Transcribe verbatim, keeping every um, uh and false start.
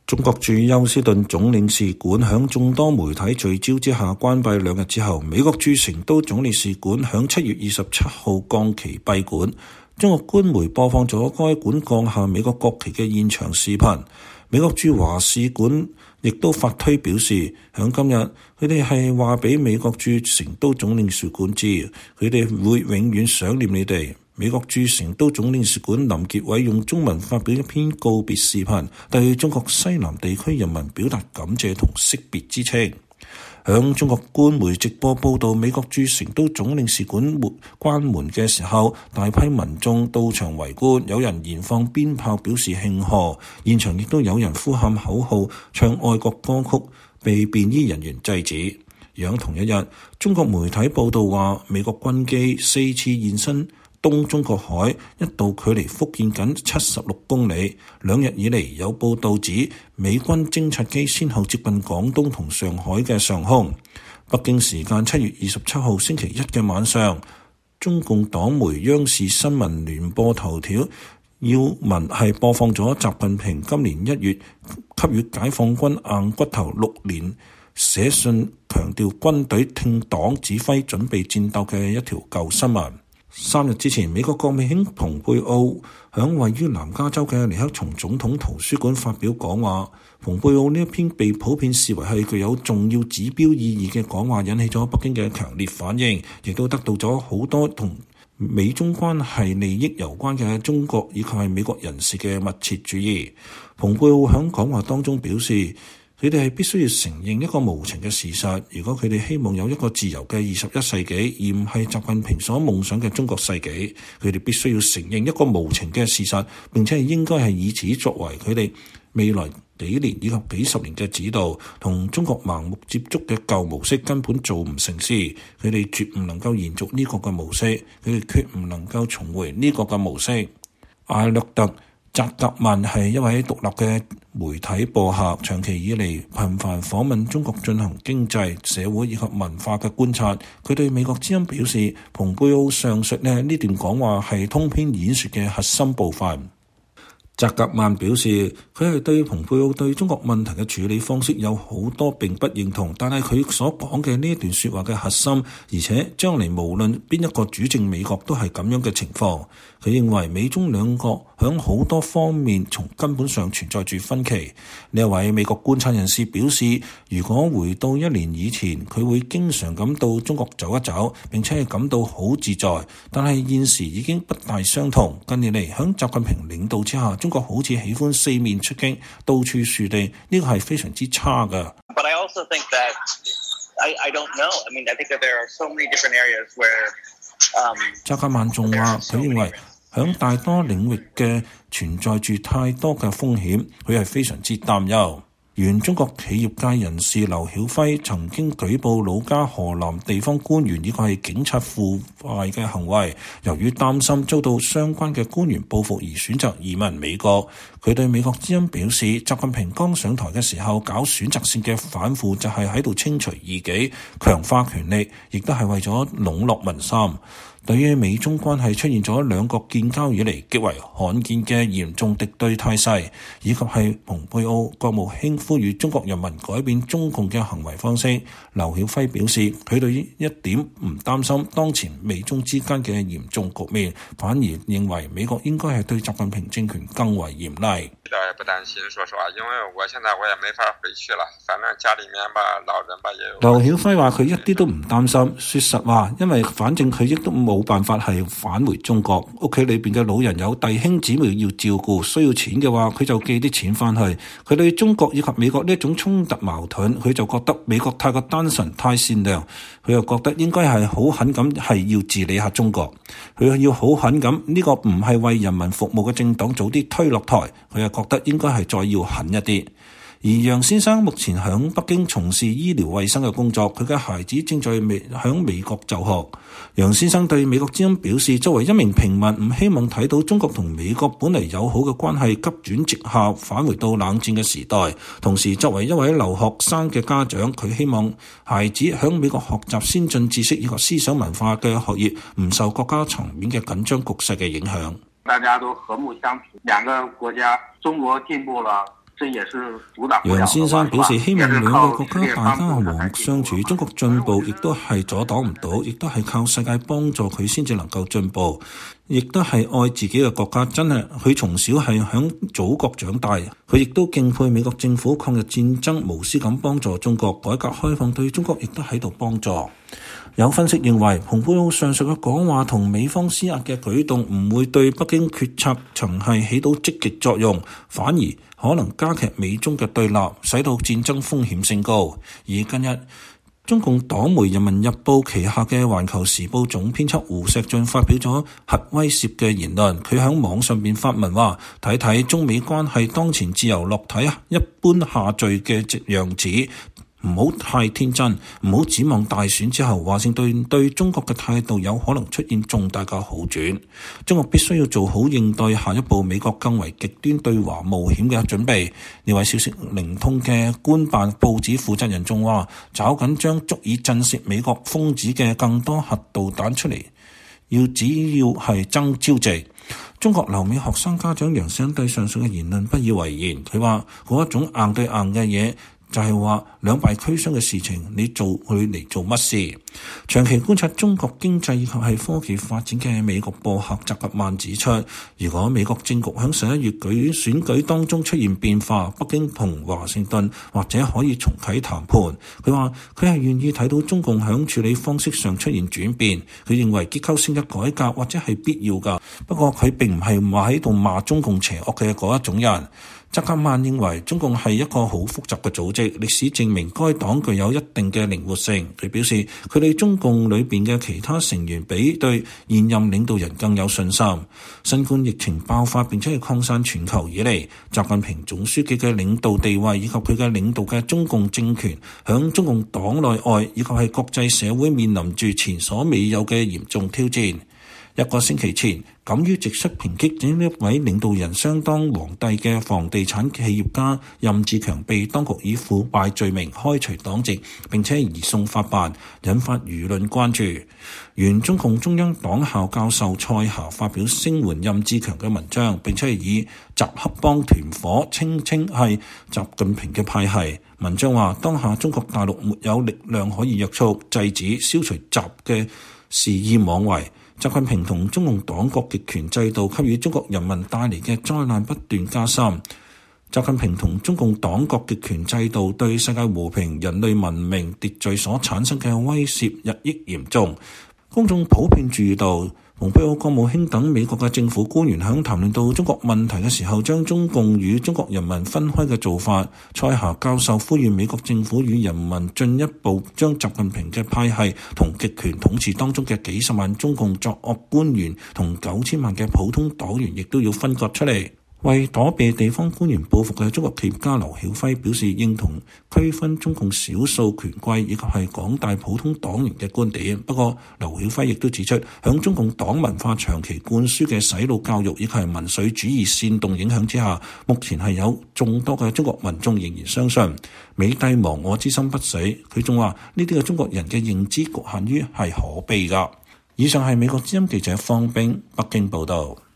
中國駐休斯頓總領事館響眾多媒體聚焦之下關閉兩日之後，美國駐成都總領事館響七月二十七號降旗閉館。中國官媒播放咗該館降下美國國旗嘅現場視頻。美國駐華使館亦都發推表示，響今日佢哋係話俾美國駐成都總領事館知，佢哋會永遠想念你哋。美國駐成都總領事館林傑偉用中文發表一篇告別視頻，對中國西南地區人民表達感謝同惜別之情。響中國官媒直播報導美國駐成都總領事館關門嘅時候，大批民眾到場圍觀，有人燃放鞭炮表示慶賀，現場亦都有人呼喊口號、唱愛國歌曲，被便衣人員制止。響同一日，中國媒體報導話，美國軍機四次現身東中國海，一度距離福建僅七十六公里。兩日以嚟，有報道指美軍偵察機先後接近廣東同上海嘅上空。北京時間七月二十七號星期一嘅晚上，中共黨媒央視新聞聯播頭條要聞係播放咗習近平今年一月給予解放軍硬骨頭六年寫信，強調軍隊聽黨指揮準備戰鬥嘅一條舊新聞。三日之前，美國國務卿蓬佩奧響位於南加州嘅尼克松總統圖書館發表講話。蓬佩奧呢一篇被普遍視為係具有重要指標意義嘅講話，引起咗北京嘅強烈反應，亦都得到咗好多同美中關係利益有關嘅中國以及係美國人士嘅密切注意。蓬佩奧響講話當中表示，佢哋係必須要承認一個無情嘅事實，如果佢哋希望有一個自由嘅二十一世紀，而唔係習近平所夢想嘅中國世紀，佢哋必須要承認一個無情嘅事實，並且係應該係以此作為佢哋未來幾年以及幾十年嘅指導。同中國盲目接觸嘅舊模式根本做唔成事，佢哋絕唔能夠延續呢個嘅模式，佢哋決唔能夠重回呢個嘅模式。艾略特扎格曼係一位獨立嘅媒體播客，長期以嚟頻繁訪問中國進行經濟、社會以及文化嘅觀察。佢對美國之音表示，蓬佩奧上述呢呢段講話係通篇演說嘅核心部分。扎格曼表示，佢係對蓬佩奧對中國問題嘅處理方式有好多並不認同，但係佢所講嘅呢一段說話嘅核心，而且將來無論邊一個主政美國都係咁樣嘅情況。佢認為美中兩國響好多方面從根本上存在住分歧。呢一位美國觀察人士表示，如果回到一年以前，佢會經常咁到中國走一走，並且係感到好自在。但係現時已經不大相同。近年嚟響習近平領導之下，中國好似喜歡四面出擊，到處樹地，呢個係非常之差㗎。 But I also think that I, I don't know. I mean, I think that there are so many different areas where, um, 扎格曼仲話，佢認為響大多領域嘅存在住太多嘅風險，佢係非常之擔憂。原中國企業界人士劉曉輝曾經舉報老家河南地方官員呢個係警察腐敗嘅行為，由於擔心遭到相關嘅官員報復而選擇移民美國。佢對美國之音表示，習近平剛上台嘅時候搞選擇性嘅反腐，就係喺度清除異己、強化權力，亦都係為咗籠絡民心。對於美中關係出現咗兩國建交以嚟極為罕見嘅嚴重敵對態勢，以及係蓬佩奧國務卿呼籲中國人民改變中共嘅行為方式，劉曉輝表示，佢對於一點唔擔心當前美中之間嘅嚴重局面，反而認為美國應該係對習近平政權更為嚴厲。 一點也不擔心，說實話，因為我現在我也沒法回去了，反正家裡面吧，老人吧也有。 劉曉輝話佢一啲都唔擔心，說實話，因為反正佢亦都冇辦法係返回中國，屋企裏邊嘅老人有弟兄姊妹要照顧，需要錢嘅話，佢就寄啲錢翻去。佢對中國以及美國呢一種衝突矛盾，佢就覺得美國太過單純、太善良，佢又覺得應該係好狠咁係要治理下中國，佢要好狠咁呢個唔係為人民服務嘅政黨早啲推落台，佢又覺得應該係再要狠一啲。而楊先生目前喺北京從事醫療衛生嘅工作，佢嘅孩子正在美喺美國就學。楊先生對美國之音表示，作為一名平民，唔希望睇到中國同美國本嚟友好嘅關係急轉直下，返回到冷戰嘅時代。同時，作為一位留學生嘅家長，佢希望孩子喺美國學習先進知識以及思想文化嘅學業，唔受國家層面嘅緊張局勢嘅影響。 大家都和睦相處，兩個國家，中國進步了， 楊先生表示，希望兩個國家大家和相處，中國進步亦都係阻擋唔到，亦都係靠世界幫助佢先至能夠進步，亦都係愛自己嘅國家。真係佢從小係響祖國長大，佢亦都敬佩美國政府抗日戰爭無私咁幫助中國，改革開放對中國亦都喺度幫助。有分析認為，蓬佩奧上述嘅講話同美方施壓嘅舉動唔會對北京決策層係起到積極作用，反而可能加劇美中嘅對立，使到戰爭風險升高。而近日，中共黨媒《人民日報》旗下嘅《環球時報》總編輯胡錫進發表咗核威懾嘅言論，佢喺網上邊發文話：睇睇中美關係當前自由落體一般下墜嘅樣子。唔好太天真，唔好指望大選之後華盛頓對中國嘅態度有可能出現重大嘅好轉。中國必須要做好應對下一步美國更為極端對華冒險嘅準備。呢位消息靈通嘅官辦報紙負責人仲話：找緊將足以震懾美國瘋子嘅更多核導彈出嚟，要只要係爭朝夕。中國留美學生家長楊生對上述嘅言論不以為然，佢話嗰一種硬對硬嘅嘢，就係話兩敗俱傷嘅事情，你做佢嚟做乜事？長期觀察中國經濟以及係科技發展嘅美國播客澤格曼指出，如果美國政局喺十一月舉選舉當中出現變化，北京同華盛頓或者可以重啟談判。佢話佢係願意睇到中共喺處理方式上出現轉變，佢認為結構性嘅改革或者係必要㗎。不過佢並唔係話喺度罵中共邪惡嘅嗰一種人。澤格曼認為中共係一個好複雜嘅組織，歷史證明該黨具有一定嘅靈活性。佢表示佢對中共裏邊嘅其他成員比對現任領導人更有信心。新冠疫情爆發並且係擴散全球以嚟，習近平總書記嘅領導地位以及佢嘅領導嘅中共政權響中共黨內外以及係國際社會面臨住前所未有嘅嚴重挑戰。一個星期前，敢於直率抨擊呢一位領導人相當皇帝嘅房地產企業家任志強被當局以腐敗罪名開除黨籍，並且移送法辦，引發輿論關注。原中共中央黨校教授蔡霞發表聲援任志強嘅文章，並且以習黑幫團伙稱稱係習近平嘅派系。文章話：當下中國大陸沒有力量可以約束、制止、消除習嘅肆意妄為。習近平同中共黨國極權制度給予中國人民帶嚟嘅災難不斷加深。習近平同中共黨國極權制度對世界和平、人類文明秩序所產生嘅威懾日益嚴重。公眾普遍注意到，蓬佩奧國務卿等美國嘅政府官員喺談論到中國問題嘅時候，將中共與中國人民分開嘅做法。蔡霞教授呼籲美國政府與人民進一步將習近平嘅派系同極權統治當中嘅幾十萬中共作惡官員同九千萬嘅普通黨員，亦都要分割出嚟。為躲避地方官員報復嘅中國企業家劉曉輝表示認同區分中共少數權貴以及係廣大普通黨員嘅觀點。不過劉曉輝亦都指出，響中共黨文化長期灌輸嘅洗腦教育以及係民粹主義煽動影響之下，目前係有眾多嘅中國民眾仍然相信美帝亡我之心不死。佢仲話呢啲嘅中國人嘅認知局限於係可悲㗎。以上係美國之音記者方冰北京報道。